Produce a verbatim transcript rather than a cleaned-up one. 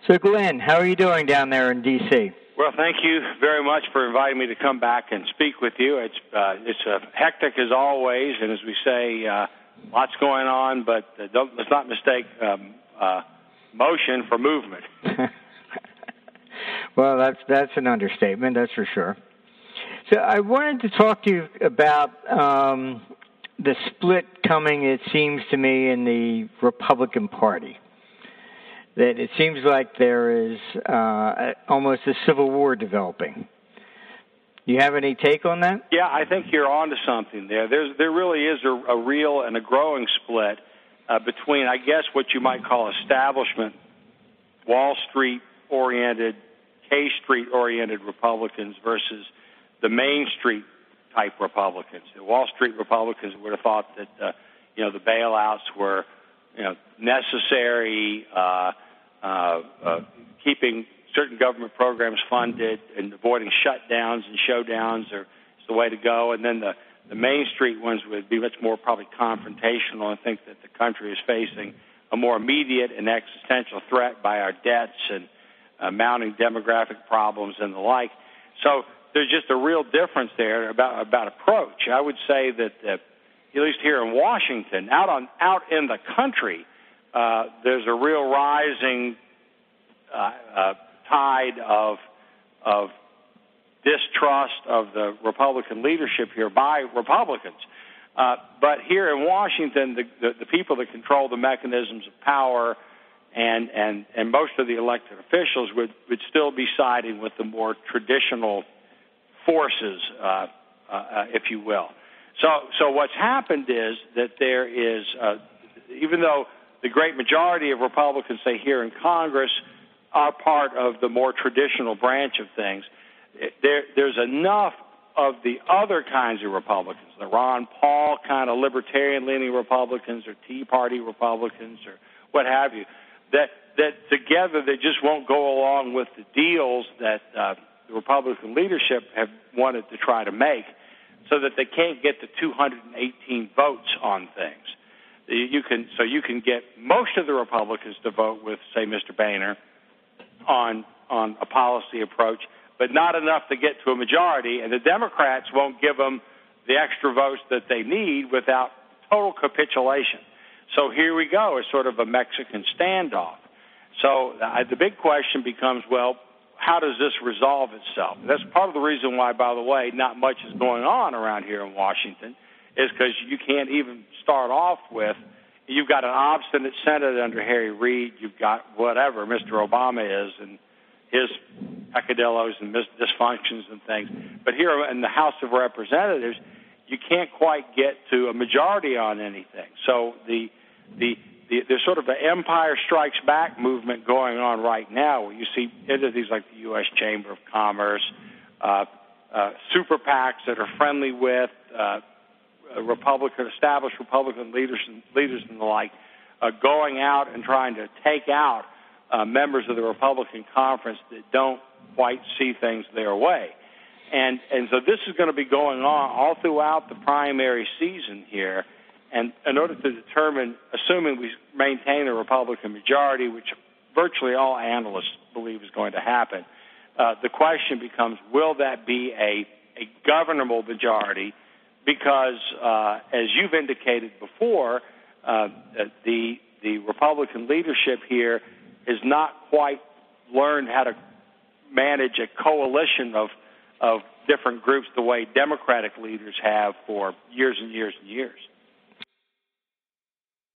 So, Glenn, how are you doing down there in D C? Well, thank you very much for inviting me to come back and speak with you. It's uh, it's uh, hectic as always, and as we say, uh, lots going on, but uh, don't, let's not mistake um, uh, motion for movement. Well, that's that's an understatement, that's for sure. So I wanted to talk to you about um, the split coming, it seems to me, in the Republican Party. That it seems like there is uh, almost a civil war developing. Do you have any take on that? Yeah, I think you're onto something there. There's, there really is a, a real and a growing split uh, between, I guess, what you might call establishment, Wall Street-oriented, K Street-oriented Republicans versus the Main Street-type Republicans. The Wall Street Republicans would have thought that, uh, you know, the bailouts were, you know, necessary, uh, uh, uh, keeping certain government programs funded and avoiding shutdowns and showdowns are is the way to go. And then the, the Main Street ones would be much more probably confrontational and think that the country is facing a more immediate and existential threat by our debts and uh, mounting demographic problems and the like. So there's just a real difference there about, about approach. I would say that uh, at least here in Washington, out on out in the country, uh, there's a real rising uh, uh, tide of of distrust of the Republican leadership here by Republicans. Uh, but here in Washington, the, the, the people that control the mechanisms of power and and, and most of the elected officials would, would still be siding with the more traditional forces, uh, uh, if you will. So, so what's happened is that there is, uh, even though the great majority of Republicans, say here in Congress, are part of the more traditional branch of things, there, there's enough of the other kinds of Republicans, the Ron Paul kind of libertarian-leaning Republicans or Tea Party Republicans or what have you, that that together they just won't go along with the deals that uh, the Republican leadership have wanted to try to make, so that they can't get the two hundred eighteen votes on things. You can, so you can get most of the Republicans to vote with, say, Mister Boehner on on a policy approach, but not enough to get to a majority, and the Democrats won't give them the extra votes that they need without total capitulation. So here we go, it's sort of a Mexican standoff. So uh, the big question becomes, well, how does this resolve itself? That's part of the reason why, by the way, not much is going on around here in Washington, is because you can't even start off with, you've got an obstinate Senate under Harry Reid, you've got whatever Mister Obama is and his peccadillos and dysfunctions and things. But here in the House of Representatives, you can't quite get to a majority on anything. So the the The, there's sort of an Empire Strikes Back movement going on right now, where you see entities like the U S Chamber of Commerce, uh, uh, super PACs that are friendly with uh, Republican, established Republican leaders and, leaders and the like, uh, going out and trying to take out uh, members of the Republican conference that don't quite see things their way. And, and so this is going to be going on all throughout the primary season here. And in order to determine, assuming we maintain a Republican majority, which virtually all analysts believe is going to happen, uh, the question becomes, will that be a, a governable majority? Because, uh, as you've indicated before, uh, the, the Republican leadership here has not quite learned how to manage a coalition of, of different groups the way Democratic leaders have for years and years and years.